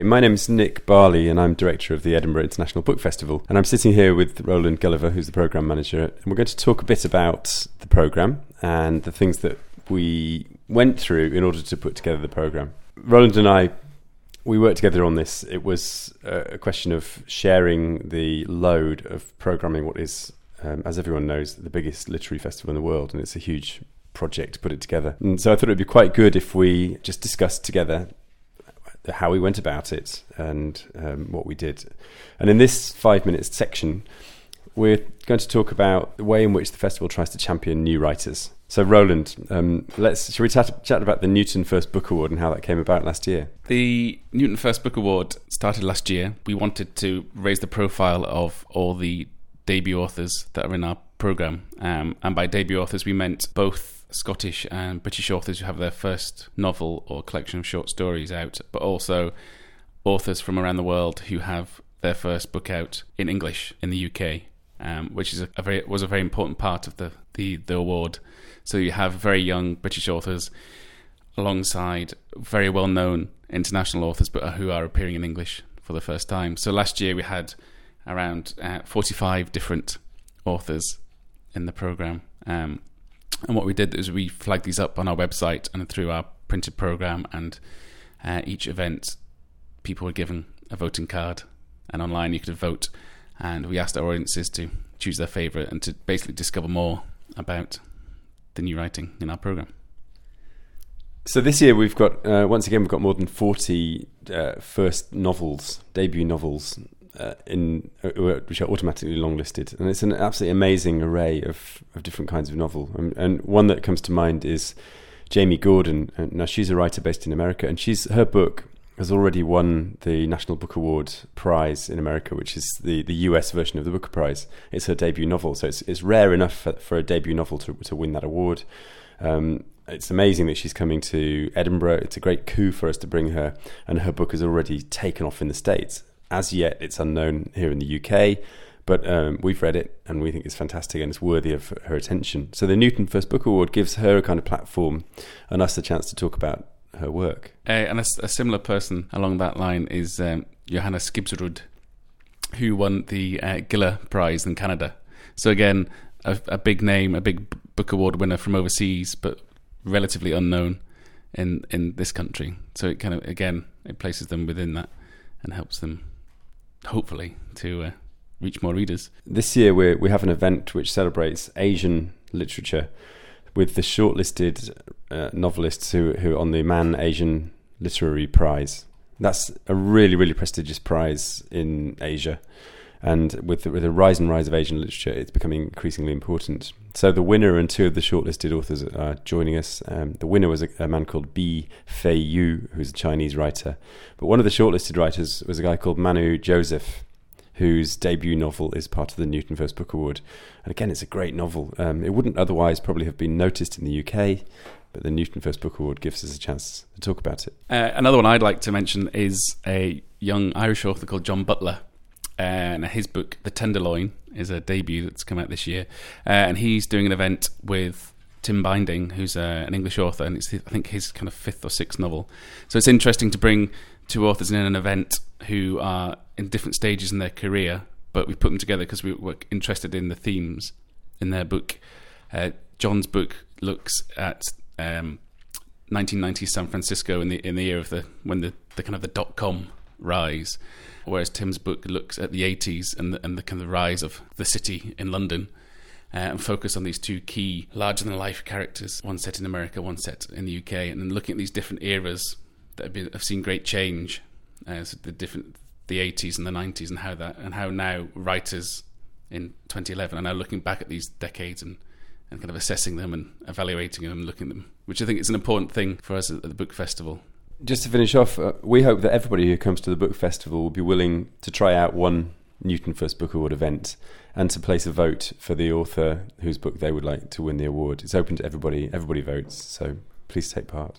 My name is Nick Barley and I'm director of the Edinburgh International Book Festival, and I'm sitting here with Roland Gulliver, who's the programme manager, and we're going to talk a bit about the programme and the things that we went through in order to put together the programme. Roland and I, we worked together on this. It was a question of sharing the load of programming what is, as everyone knows, the biggest literary festival in the world, and it's a huge project to put it together. And so I thought it would be quite good if we just discussed together how we went about it and what we did. And in this 5-minute section, we're going to talk about the way in which the festival tries to champion new writers. So Roland, shall we chat about the Newton First Book Award and how that came about last year? The Newton First Book Award started last year. We wanted to raise the profile of all the debut authors that are in our programme. And by debut authors, we meant both Scottish and British authors who have their first novel or collection of short stories out, but also authors from around the world who have their first book out in English in the UK, which is was a very important part of the award. So you have very young British authors alongside very well-known international authors, but who are appearing in English for the first time. So last year we had around 45 different authors in the programme. And what we did is we flagged these up on our website and through our printed programme, and each event people were given a voting card, and online you could vote, and we asked our audiences to choose their favourite and to basically discover more about the new writing in our programme. So this year we've got, once again, we've got more than 40 first novels, debut novels, which are automatically longlisted, and it's an absolutely amazing array of different kinds of novel. And one that comes to mind is Jamie Gordon. Now she's a writer based in America, and her book has already won the National Book Award prize in America, which is the US version of the Booker Prize. It's her debut novel, so it's rare enough for a debut novel to win that award. It's amazing that she's coming to Edinburgh. It's a great coup for us to bring her, and her book has already taken off in the States. As yet, it's unknown here in the UK, but we've read it and we think it's fantastic and it's worthy of her attention. So the Newton First Book Award gives her a kind of platform and us a chance to talk about her work. And a similar person along that line is Johanna Skibsrud, who won the Giller Prize in Canada. So again, a big name, a big book award winner from overseas, but relatively unknown in this country. So it kind of, again, it places them within that and helps them hopefully to reach more readers. This year we have an event which celebrates Asian literature with the shortlisted novelists who are on the Man Asian Literary Prize. That's a really, really prestigious prize in Asia, and with the rise of Asian literature, it's becoming increasingly important. So the winner and two of the shortlisted authors are joining us. The winner was a man called Bi Fei Yu, who's a Chinese writer. But one of the shortlisted writers was a guy called Manu Joseph, whose debut novel is part of the Newton First Book Award. And again, it's a great novel. It wouldn't otherwise probably have been noticed in the UK, but the Newton First Book Award gives us a chance to talk about it. Another one I'd like to mention is a young Irish author called John Butler. And his book, The Tenderloin, is a debut that's come out this year. And he's doing an event with Tim Binding, who's an English author, and it's, I think, his kind of 5th or 6th novel. So it's interesting to bring two authors in an event who are in different stages in their career, but we put them together because we were interested in the themes in their book. John's book looks at 1990s San Francisco in the year of when the kind of the .com rise, whereas Tim's book looks at the 80s and the kind of rise of the city in London, and focus on these two key larger-than-life characters, one set in America, one set in the UK, and then looking at these different eras that have seen great change, so the 80s and the 90s, and how now writers in 2011 are now looking back at these decades and kind of assessing them and evaluating them and looking at them, which I think is an important thing for us at the book festival. Just to finish off, we hope that everybody who comes to the book festival will be willing to try out one Newton First Book Award event and to place a vote for the author whose book they would like to win the award. It's open to everybody. Everybody votes, so please take part.